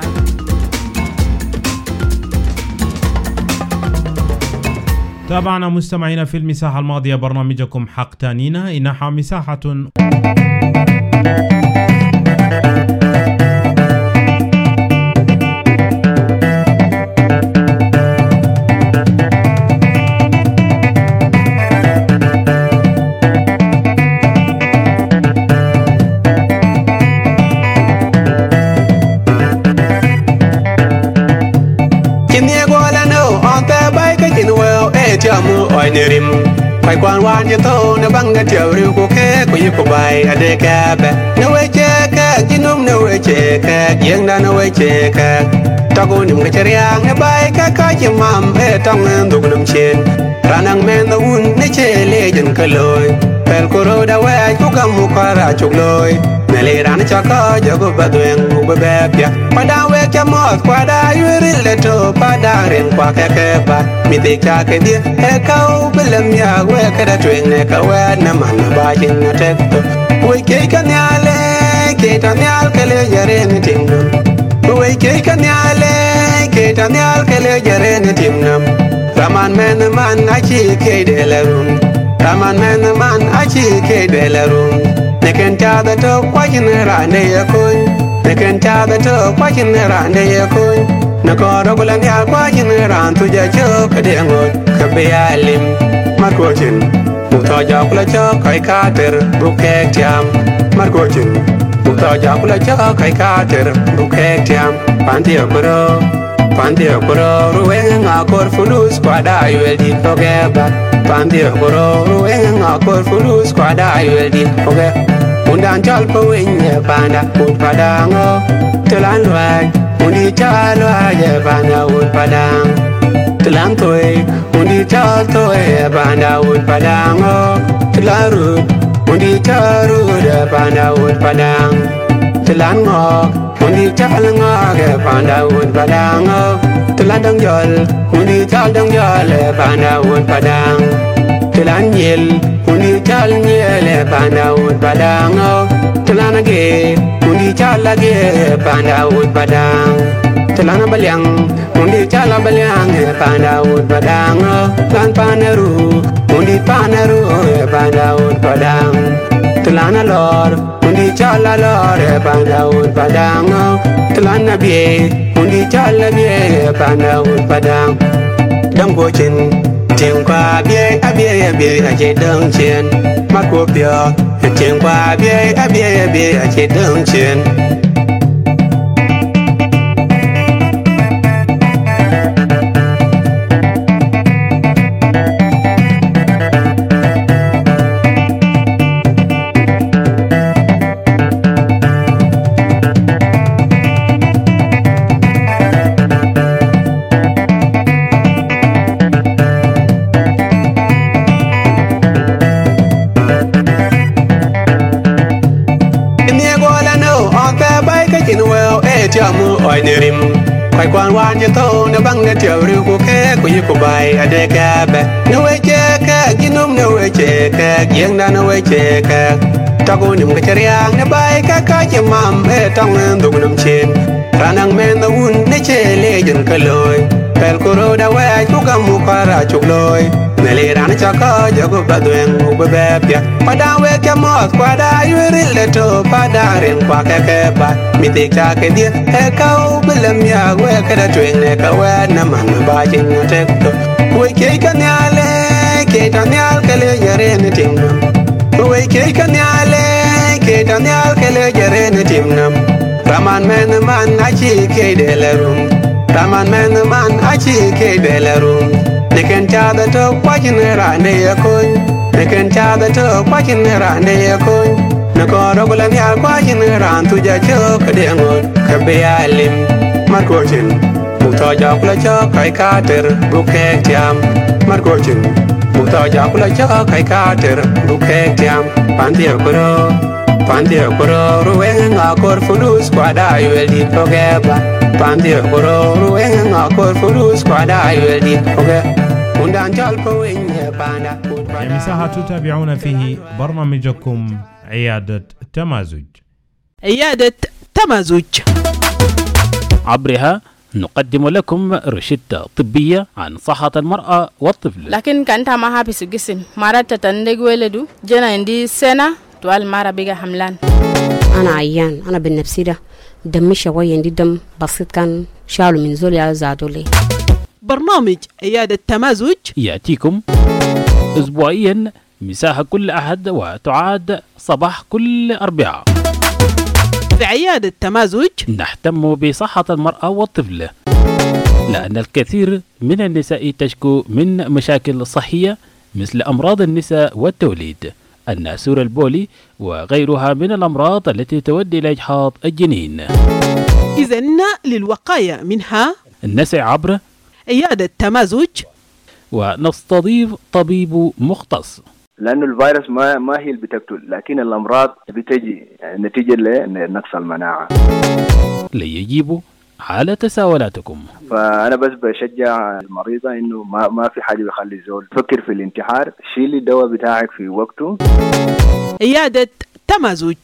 تابعنا مستمعينا في المساحة الماضية برنامجكم حق تانينا، إنها مساحة jamu oinerim pai kwan wan je to na banga teori ko ke ko yiko bai ade ka be no weche ka jinum no weche ka yeng da no weche ka tago nim ga cheriang ne bai ka ka ji mam e tong ndug num chen ranang men da un ne che le jen ka loy pel ko ro da we ku gam mu para chuk loy ne le ran cha ka jo go ba duen mu be be pya pa da we cha mo kwa da yuri le to pa da ren kwa ka ke ba mi te ka ke di e ka u belam ya we ka da twen ne ka we na man ba jin na tek to we ke ka nya le ke ta nya ke le yare ne ting we ke ka nya le ke ta nya ke le yare ne tim nam raman men man a chi ke de la rum raman men man a chi ke de la rum ne ken ta da to kwa jin ra ne ya kun ne ken ta da to kwa jin ra ne ya kun na ko ro ko la ya kwa jin ra tu ja cho ka de ngot ka be alim mar ko chin mu to ja ko la cho kai ka ter bu ke tiam mar ko chin mu to ja ko la cho kai ka ter bu ke tiam pan ti ko ro pan ti ko ro ru wen nga kor fulus kwa da yel di ko ge ba pan ti ko ro ru wen nga kor fulus kwa da yel di ko ge undan chal po wen ye panda ut padango telan lwai undi chalo aje panda ut padang telan toy undi chal toy panda ut padango telaru undi charu de panda ut padang telan ngok undi chal ngok panda ut padango telan dang jol undi chal dang jol panda ut padang telan yel undi chal yel panda ut padango telan age undi chal age panda ut padang telan balyang undi chal balyang panda ut padango telan paneru undi paneru panda ut padang telan lor undi chal lor panda ut padango telan bie undi chal bie panda ut padang dam go chin tiếng qua bia a bia a bia a che dang chen mắt của bia tiếng qua bia a bia a bia a che dang chen wanya to na bang na teori ko ke ko yiku bai adeka be no weche ka ginum no weche ka gieng na no weche ka tago nim ka chariang na bai ka ka jamam be tong ndung num chin ranang men na un ne chele jen kaloy pel koro da we ku ga mu para chukloy nele ran cha ka jago badwen u be bepya pada we ke mo kwada yuri le to pada ren kwa ke ke ba mi te cha ke dia e ka u belam ya we ke da twen ne ka we na man ba jin te to we ke ka nyale ke ta nyal ke le yare ne timnam we ke ka nyale ke ta nyal ke le yare ne timnam raman men man achi ke de la rum raman men man achi ke de la rum Niken cha da to kwachin rane ya kun Niken cha da to kwachin rane ya kun Nako rogulan ya kwachin ran tu ja cho kade ngon kabe alim markochin Mukto ja kula cho kai kater bukek tiam markochin Mukto ja kula cho kai kater bukek tiam Panti akuro Panti akuro ruweng ngakor fulus kwada yueldi pogeba Panti akuro ruweng ngakor fulus kwada yueldi pogeba في مساحة تتابعون فيه برنامجكم عيادة تمازج. عيادة تمازج عبرها نقدم لكم روشتة طبية عن صحة المرأة والطفل. لكن كانت ما هابس الجسم مرات تندق ولدو جنا عندي سنة طوال مرة بيجا حملان. أنا عيان أنا بالنفسي ده دمي شوية عندي دم بسيط كان شالوا من زولي على زادولي. برنامج عيادة تمازج يأتيكم أسبوعيا مساحة كل أحد وتعاد صباح كل أربعاء. في عيادة تمازج نهتم بصحة المرأة والطفل لأن الكثير من النساء تشكو من مشاكل صحية مثل أمراض النساء والتوليد الناسور البولي وغيرها من الأمراض التي تؤدي إلى إجهاض الجنين. إذن للوقاية منها نسعى عبر عيادة تمازج ونستضيف طبيب مختص لأنه الفيروس ما ما هي اللي بتقتل لكن الأمراض بتجي نتيجة لنقص المناعة ليجيبوا على تساؤلاتكم. فأنا بس بشجع المريضة إنه ما ما في حاجة بيخلي الزول تفكر في الانتحار شيلي الدواء بتاعك في وقته. عيادة تمازج.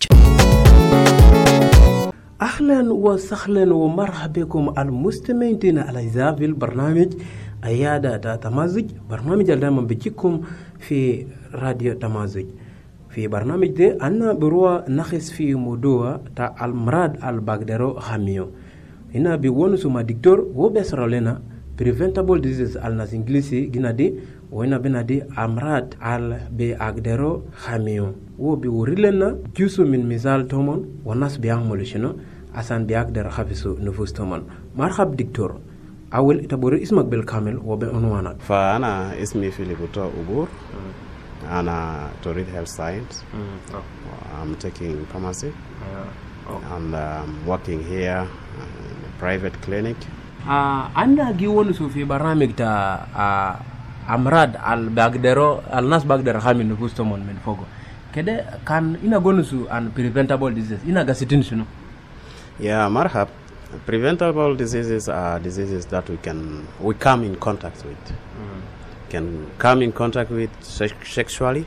أهلا وسهلا ومرحبا بكم المستمعين الأعزاء في البرنامج عيادة تمازج، برنامج اللي دائما بيجيكم في راديو تمازج. في برنامج ده أنا بروى نخص في موضوع تاع المرض الباكتيريو خاميو. هنا بيقولوا سما دكتور هو بيسرع لنا preventable disease الناس إنجليزي جنا دي وهنا بنا دي أمراض الباكتيريو خاميو. هو بيوري لنا جزء من مثال تومون والناس بيعملوا شنو عشان بيقدر يخففوا نفوس تومون. مرحبا دكتور، أول تبوري اسمك بالكامل وبعنوانك. فأنا اسمي فيليبوتو أوبور. أنا توريد هيلث ساينس. I'm taking pharmacy and I'm working here in a private clinic. أنا جيوان سو في برنامج تا أمراض الباكتيريو الناس باكتيريا خامل نفوس تومون من فوق. كده كان إنا جونسو عن preventable disease إنا قصدين شنو؟ Yeah, مرحب. Preventable diseases are diseases that we can we come in contact with. Mm. Can come in contact with sexually,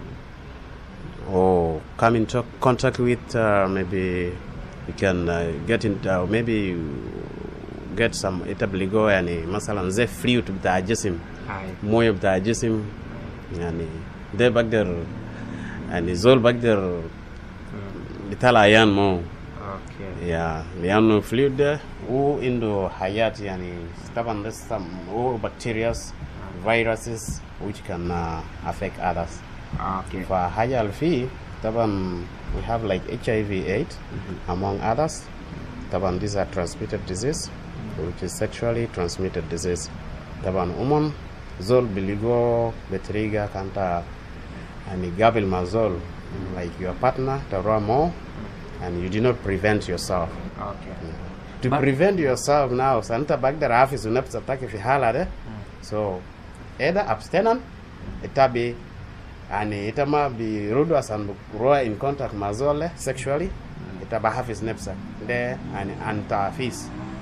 or come in contact with uh, maybe we can uh, get in uh, maybe get some etabligo يعني مثلا زي fluid بتاع الجسم مويه بتاع الجسم يعني ده بقدر يعني زول بقدر بتاع عيان مو يا لأنه فلويد ده هو عنده حياة يعني طبعا there's some هو bacteria viruses which can uh, affect others. Okay. فحاجة اللي فيه طبعا we have like H I V AIDS mm-hmm. among others. طبعا these are transmitted disease mm-hmm. which is sexually transmitted disease. طبعا أمم زول بلغو بطريقة كانت يعني قبل ما زول like your partner ترى مو and you do not prevent yourself. Okay. Yeah. To but prevent yourself now, Santa Bagdar office will not attack if you halade. So either abstinent, itabi, and itama be rude as and roa in contact mazole sexually, itaba half is nepsa there and anta fees.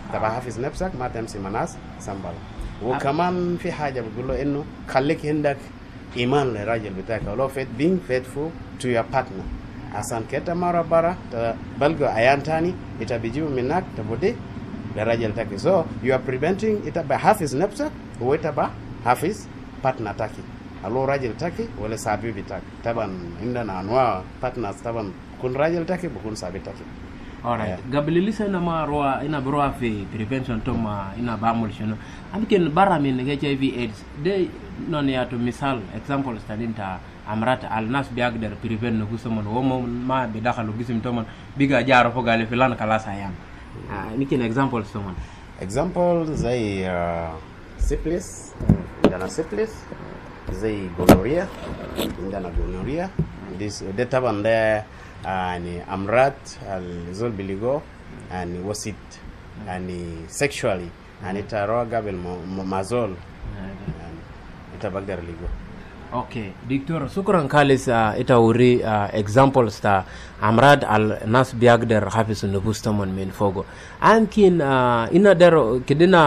تبقى حافظ نفسك ما تمشي مع ناس سنبل. وكمان في حاجة بقول له إنه خليك عندك إيمان للراجل بتاعك ولو فيت being faithful to your partner. عشان كده مرة برا تبلغ عيان تاني يتبيجوا منك تبودي للراجل تاكي. So you are preventing يتبقى حافظ نفسك ويتبقى حافظ partner تاكي. الو راجل تاكي ولا صاحبي بتاعك. طبعا عندنا أنواع partners طبعا بكون راجل تاكي بكون صاحبي تاكي. Alright. Gabli lisa ina ma roa ina broa fi prevention to ma ina ba mul shono. Amken bara min H I V AIDS. De non ya to misal example stadinta amrat al nas biag der prevent no gusomon wo ma be dakhalu gisim to man biga jaro fo gale filan kala sayam. Ah nikin example somon. Example zai uh, syphilis, indana syphilis, zai gonorrhea, indana gonorrhea. This de taban de يعني أمراض الزول بليغو يعني وسيط يعني sexually يعني تروى قبل ما زول يعني يتبقدر ليغو. Okay, Doctor, شكرا كاليس إتاوري examples تا أمراض الناس بيقدر حافظ النفوس تمن من فوقه. أمكن إنا در كدنا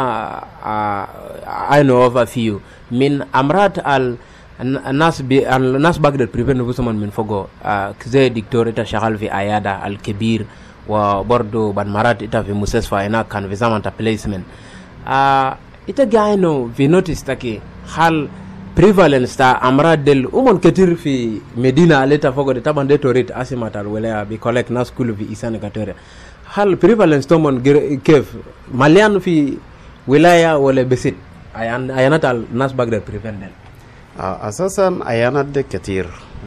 I know of a few من أمراض ال الناس بي الناس بقدر بريفنت نفسهم من فوقه زي دكتور إتا شغال في عيادة الكبير وبرضه بعد مرات إتا في مستشفى هناك كان في زمن تا بليسمنت إتا جاينو في نوتيس تاكي حال prevalence تا أمراض دل أمون كتير في مدينة اللي تفوقه طبعا ده توريت أسمات الولاية بيكولك ناس كله في إيسان كتير حال prevalence تومون كيف مليان في ولاية ولا بسيط أيان أيانات الناس بقدر بريفنت أساساً أيانات دي كتير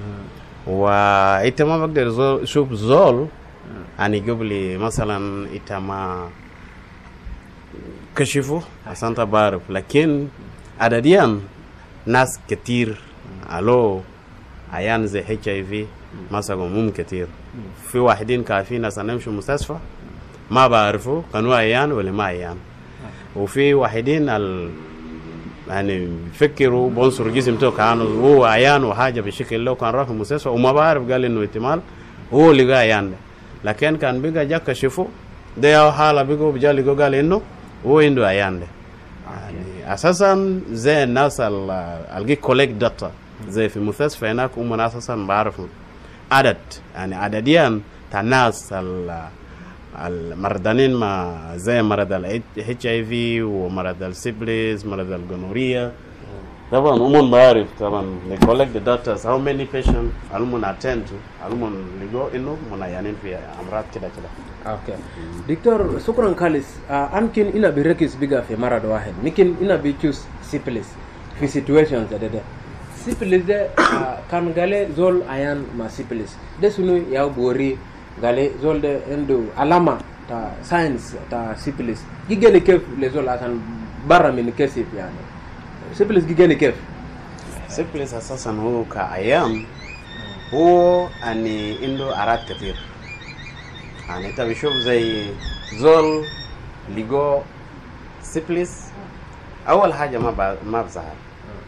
وإنت ما بقدر زول شوف زول يعني قبل مثلاً إنت ما كشفه عشان تبارف لكن عددياً ناس كتير ألو أيان زي إتش آي في مثلاً مم كتير في واحدين كافيين ناس نمشي مستشفى ما بعرفوا كانوا أيان ولا ما أيان وفي واحدين ال يعني فكروا بنصر جسم تو كانوا هو عيان وحاجه بشكل لو كان راح المستشفى وما بعرف قال انه احتمال هو اللي جاي عيان لكن كان بيجا جا كشفوا ده حاله بيجوا بيجا لقوا قال انه هو عنده عيان ده يعني اساسا زي الناس اللي كولكت داتا زي في المستشفى هناك هم اساسا بعرفوا عدد يعني عدديا تاع الناس المرضانين ما زي مرض ال إتش آي في ومرض السيبليس مرض الجونوريا طبعا هم بعرف طبعا they collect the data how many patients هم attend to هم لقوا إنه منايانين في أمراض كده كده. Okay. دكتور شكرا كاليس أمكن إنا بيركز بيجا في مرض واحد ممكن إنا بيجوز سيبليس في situations ده ده سيبليس ده كان قال زول أيان ما سيبليس ده سنو ياو بوري قال زول ده عنده علامة تا ساينس تا سيبليس جيجاني كيف لزول عشان برا من كسيف يعني سيبليس جيجاني كيف سيبليس أساسا هو كأيام هو أني عنده أعراض كثير يعني أنت بيشوف زي زول لقوا سيبليس أول حاجة ما ما بظهر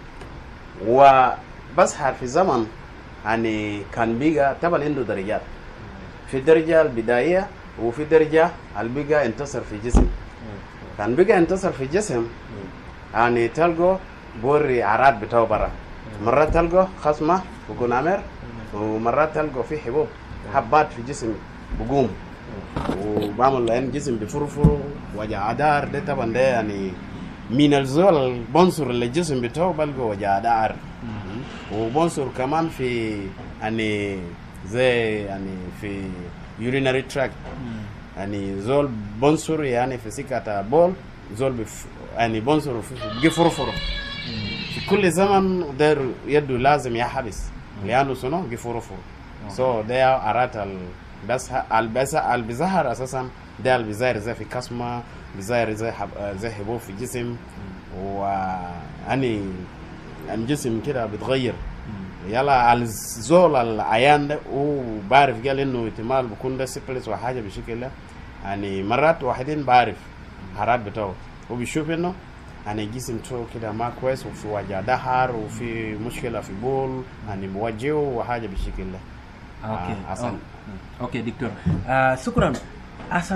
وبظهر في زمن يعني كان بيجا طبعا عنده درجات في درجة البداية وفي درجة البيجا انتصر في جسم كان بيجا انتصر في جسم يعني تلقوا بوري أعراض بتاعه برا مرات تلقوا خصمة بكون أمر ومرات تلقوا في حبوب حبات في جسم بقوم وبعمل لأن جسم بفرفر وجع دار ده طبعا ده يعني من الزول بنصر اللي جسم بتاعه بلقوا وجع دار وبنصر كمان في يعني زي يعني في urinary tract يعني زول بنصر يعني في سكة بول زول بف يعني بنصر في فرفر في كل زمن ده يده لازم يحبس لأنه سنو فرفر so ده أرات بس البس البزهر أساسا ده البزهر زي في كسمة بزهر زي حب زي حبوب في جسم ويعني الجسم كده بتغير يلا الزول العيان ده وبعرف قال انه احتمال بكون ده سيبلس وحاجه بشكل ده يعني مرات واحدين بعرف حرات بتاعه وبيشوف انه يعني جسم تو كده ما كويس وفي وجع دهر وفي مشكله في بول يعني موجه وحاجه بالشكل ده. اوكي آه اوكي دكتور آه شكرا. اصلا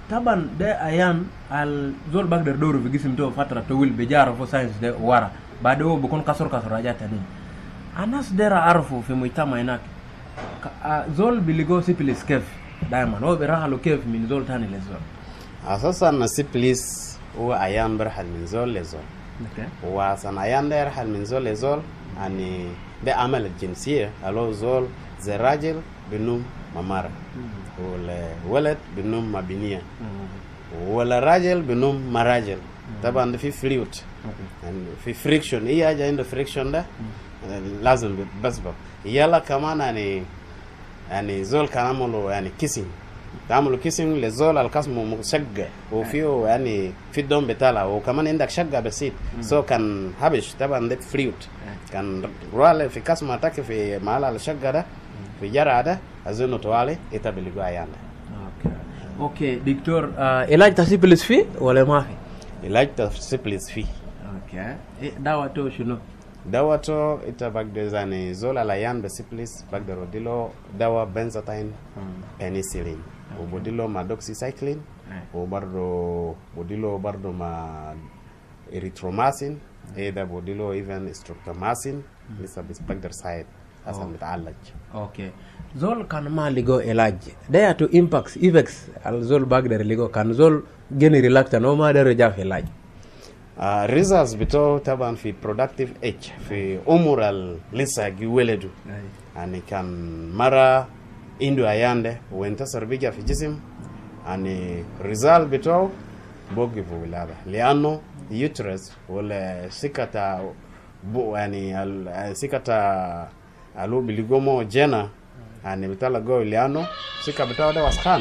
طبعا ده ايان الزول بقدر دوره في جسم تو فتره طويل بيجاره في ساينس ده ورا بعد هو بيكون كسر كسر حاجات ثانيه. الناس دايره عارفوا في مجتمع هناك زول بيلقوا سيبليس كيف دائما هو بيرحلوا كيف من زول ثاني لزول. اساسا السيبليس هو ايان برحل من زول لزول. اوكي. وعشان ايان ده يرحل من زول لزول يعني ده عمل الجنسيه الو زول زي راجل بنوم ممارة ولا ولد بنوم مبنيه ولا راجل بنوم مراجل. طبعا في فلويد يعني في فريكشن اي حاجه عنده فريكشن ده لازم بسبب. يلا كمان يعني يعني زول كان عملوا يعني كيسنج تعملوا كيسنج للزول القسم مشقة وفيه يعني في الدم بتاعها وكمان عندك شقة بسيط سو so كان هبش طبعا ده فلويد كان روالي في قسم اتاك في محل الشقة ده في جرعة ده أظن طوالي يتبلغوا يعني. اوكي اوكي دكتور علاج تسيبلس فيه ولا ما في؟ علاج تسيبلس فيه. اوكي دواته شنو؟ دواته انت بقدر يعني زول على بسيبلس بقدر اديله دواء بنزاتين بنسلين وبديله مع دوكسيسايكلين وبرضه بديله برضه مع اريثروماسين اذا بديله ايفن ستروبتاماسين لسه بقدر سايد اصلا بتعالج. اوكي زول كان ما لقوا علاج ده تو امباكس ايفكس الزول بقدر لقوا كان زول جيني ريلاكتن وما قدر يجا في علاج. الريزلتس بتوع طبعا في productive age في عمر لسه جولده يعني كان مرة عنده عيان وانتصر بيجا في جسم يعني الريزلت بتوع بوقف ولادة لأنه يوترس ولا سكتا بو يعني سكتا الو بيلقومو جنا يعني بتلاقوا لأنه سكا بتوع ده وسخان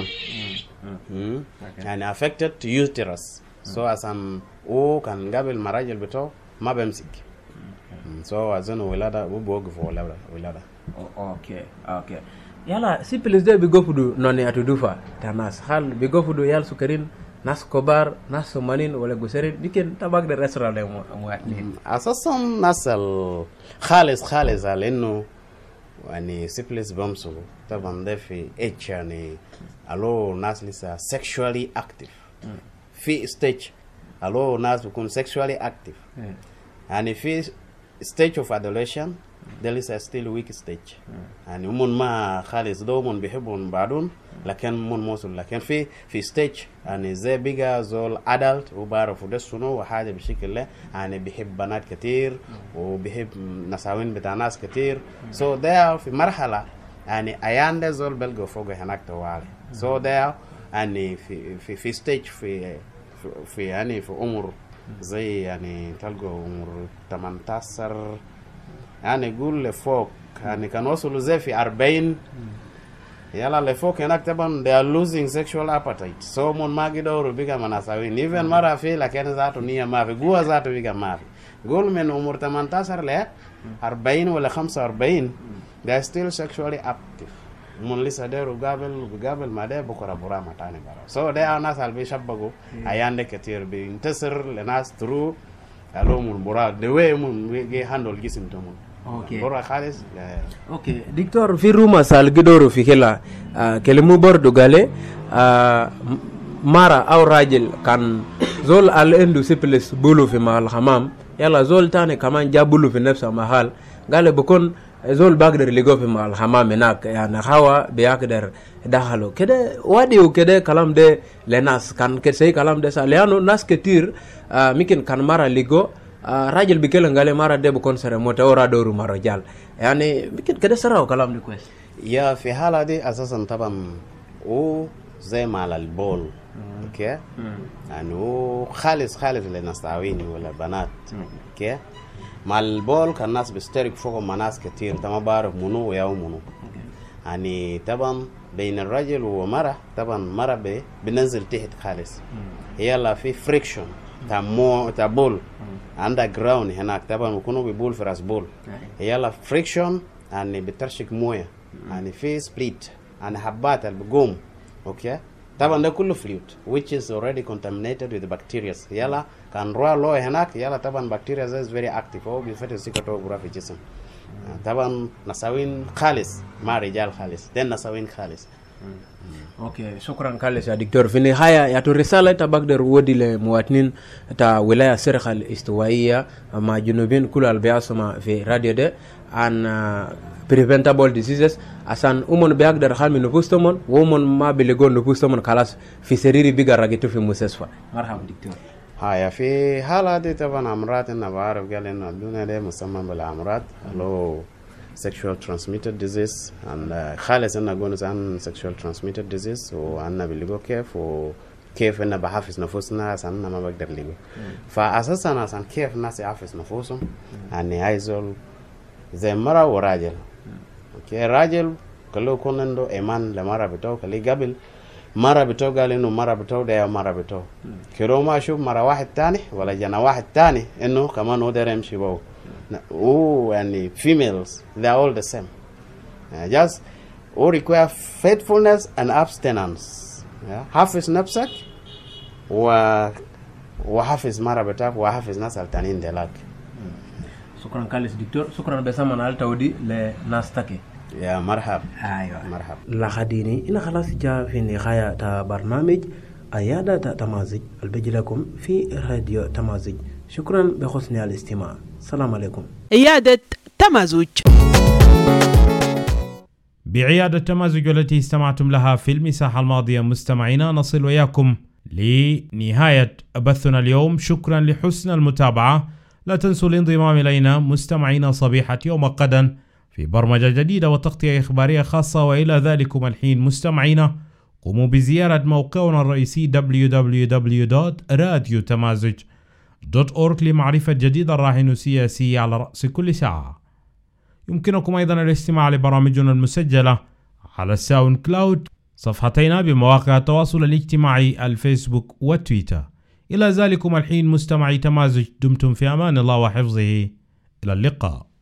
يعني affected uterus so عشان او كان قبل مراجل بتوع ما بمسك سو اظن ولاده بوقف ولاده ولاده. اوكي اوكي يلا سيبلس ده بيقفدوا نوني اتدوفا تناس هل بيقفدوا يال سكرين ناس كبار ناس سومانين ولا غسرين يمكن تبقى الرسرة لهم مواتين اساسا ناس خالص خالص على انه يعني سيبلس بمسو طبعا ده في اتش يعني الو ناس لسه sexually active في stage الو ناس بيكون sexually active يعني في stage of adolescence ده لسه still weak stage يعني هم ما خالص ده هم بيحبون بعدون لكن هم موصل لكن في في stage يعني زي بيجا زول adult وبعرفوا ده شنو وحاجه بشكل له يعني بيحب بنات كتير وبيحب نساوين بتاع ناس كتير so ده في مرحله يعني ايان ده زول بلقوا فوق هناك توالي so ده يعني في في في stage في في يعني في عمر زي يعني تلقوا عمر ثمانية عشر يعني يقول لفوق يعني كان وصلوا زي في أربعين يلا لفوق هناك طبعا they are losing sexual appetite so من ما قدروا بيجا مناسوين even مرة في لكن ذاته نية ما في جوا ذاته بيجا ما في قول من عمر ثمانية عشر ل أربعين ولا خمسة وأربعين they are still sexually active من لسه داروا قابل قابل ما ده بكره برامة تاني برا so ده الناس اللي بيشبكوا أيام ده كتير بينتصر لناس ترو الوم البرا دوي من يجي هاندل جسم تمون اوكي برا خالص اوكي دكتور في روما سال قدروا في كلا آه كلمه برضو قال آه مارا او راجل كان زول عنده سيبلس بولو في محل الحمام يلا زول تاني كمان جاب بولو في نفس المحل قال بكون زول بقدر يلقوا في محل الحمام هناك يعني هوا بيقدر دخلوا كده وادي وكده كلام ده لناس كان كده كلام ده لانه ناس كتير آه ممكن كان مارا لقوا آه راجل بيكلم قال مارا ده بكون سر متورا دورو مرجال يعني ممكن كده سراو كلام ده كويس يا في حالة دي اساسا طبعا و زي مع البول اوكي يعني هو خالص خالص لناس تعويني ولا بنات اوكي مع البول كان الناس بيشترك فوقهم مع ناس كتير ما بعرف منو ويا منو يعني طبعا بين الرجل ومرة طبعا مرة بي بننزل تحت خالص يلا في فريكشن تاع مو تاع بول عندك جراوند هناك طبعا بيكونوا بيبول في راس بول يلا فريكشن يعني بترشك مويه يعني في سبليت يعني حبات اللي بقوم اوكي طبعا ده كله فلويد which is already contaminated with bacteria يلا كان روح لو هناك يلا طبعا bacteria is very active هو بيفتح سيكاتو غرا في الجسم طبعا نساوين خالص ما رجال خالص ده نساوين خالص اوكي شكرا كالس يا دكتور. في النهايه يا رساله تبقدر ودي للمواطنين تا ولايه سرخه الاستوائيه مع جنوبين كل البياسما في راديو ده عن preventable diseases عشان أمون بيقدر خال من نفوسهم وأمون ما بيلقون نفوسهم خلاص في سرير بيقدر راجعتوا في المستشفى. مرحبا دكتور. هاي في حالة دي طبعا أمراض إنه بعرف قال إنه الدنيا ده مسمى بالأمراض لو sexual transmitted disease and خالص إنه قلنا عن sexual transmitted disease وأنا بيلقوا كيف وكيف إنه بحافظ نفوسنا عشان ما بقدر لقوا. فأساسا عشان كيف الناس يحافظ نفوسهم يعني عايزول زي مرة وراجل. اوكي راجل كله يكون عنده ايمان لمرة بتوع كلي قبل مرة بتوع قال انه مرة بتوع ده مرة بتوع كيرو ما اشوف مرة واحد تاني ولا جنا واحد تاني انه كمان هو ده يمشي بو او يعني females they are all the same uh, just all require faithfulness and abstinence. yeah. حافظ نفسك و وحافظ مرة بتوع وحافظ ناس التانيين دلك. شكرا كالس دكتور. شكرا بسمنا على تودي لناس تكي. يا مرحب. ايوه مرحب. لا خديني إن خلاص جاء في نهاية برنامج عيادة تمازج البيجي لكم في راديو تمازج. شكرا بحسن الاستماع. السلام عليكم. عيادة تمازج. بعيادة تمازج التي استمعتم لها في المساحة الماضية مستمعينا نصل وياكم لنهاية بثنا اليوم. شكرا لحسن المتابعة. لا تنسوا الانضمام إلينا مستمعينا صبيحة يوم غدا في برمجة جديدة وتغطية إخبارية خاصة. وإلى ذلكم الحين مستمعينا قوموا بزيارة موقعنا الرئيسي دبليو دبليو دبليو دوت راديو تمازج دوت أورج لمعرفة جديد الراهن السياسي على رأس كل ساعة. يمكنكم أيضا الاستماع لبرامجنا المسجلة على الساوند كلاود، صفحتنا بمواقع التواصل الاجتماعي الفيسبوك والتويتر. إلى ذلكم الحين مستمعي تمازج دمتم في أمان الله وحفظه. إلى اللقاء.